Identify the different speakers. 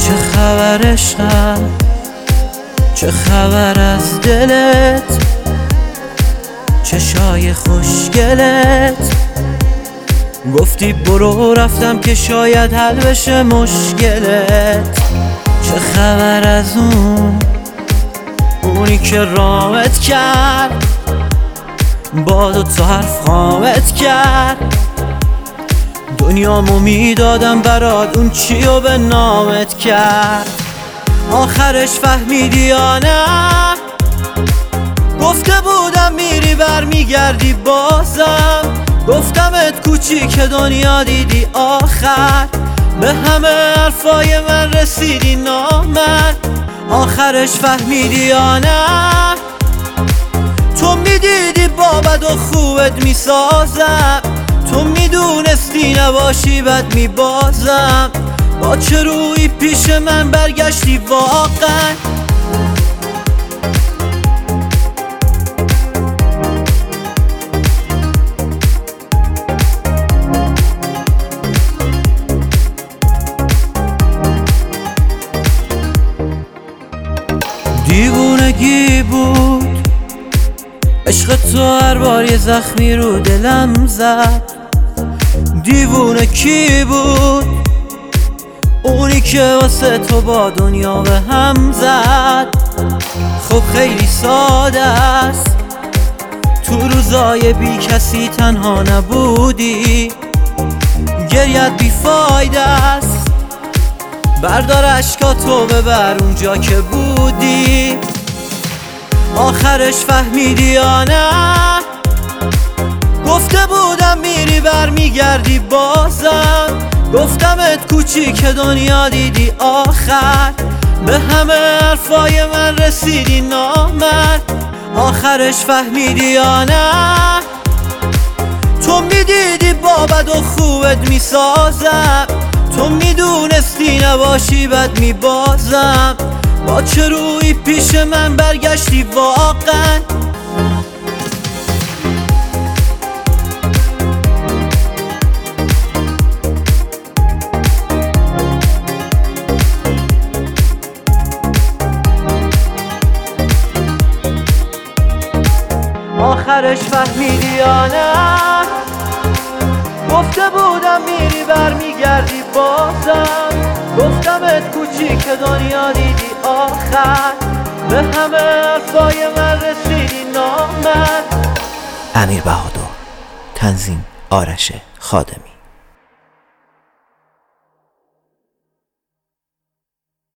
Speaker 1: چه خبر عشقم، چه خبر از دلت، چشای خوشگلت. گفتی برو رفتم که شاید حل بشه مشکلت. چه خبر از اونی که رامت کرد، با دوتا حرف خامت کرد. دنیامو میدادم برات، اون چیو به نامت کرد. آخرش فهمیدی یا نه؟ گفته بودم میری برمیگردی بازم. گفتمت کوچیک دنیا دیدی آخر، به همه حرفای من رسیدی نامرد. آخرش فهمیدی یا نه؟ تو میدیدی با بد و خوبت میسازم، تو میدونستی نباشی بد میبازم. با چه روی پیش من برگشتی واقعا؟ دیوونگی بود عشق تو، هر بار یه زخمی رو دلم زد. دیوونه کی بود؟ اونی که واسه تو با دنیا به هم زد. خب خیلی ساده است، تو روزای بی کسی تنها نبودی. گریت بی فایده است، بردار اشکاتو ببر اونجا که بودی. آخرش فهمیدی یا نه؟ گفته بودم میری برمیگردی بازم. گفتمت کوچیک دنیا دیدی آخر، به همه حرفای من رسیدی نامرد. آخرش فهمیدی یا نه؟ تو میدیدی با بد و خوبت میسازم، تو میدونستی نباشی بد میبازم. با چه روی پیش من برگشتی واقعا؟ آخرش فهمیدی یا نه؟ گفته بودم میری برمیگردی بازم. گفتمت کوچیک دنیا دیدی آخر، به همه حرفای من رسیدی نامرد.
Speaker 2: امیر بهادر، تنظیم آرش خادمی.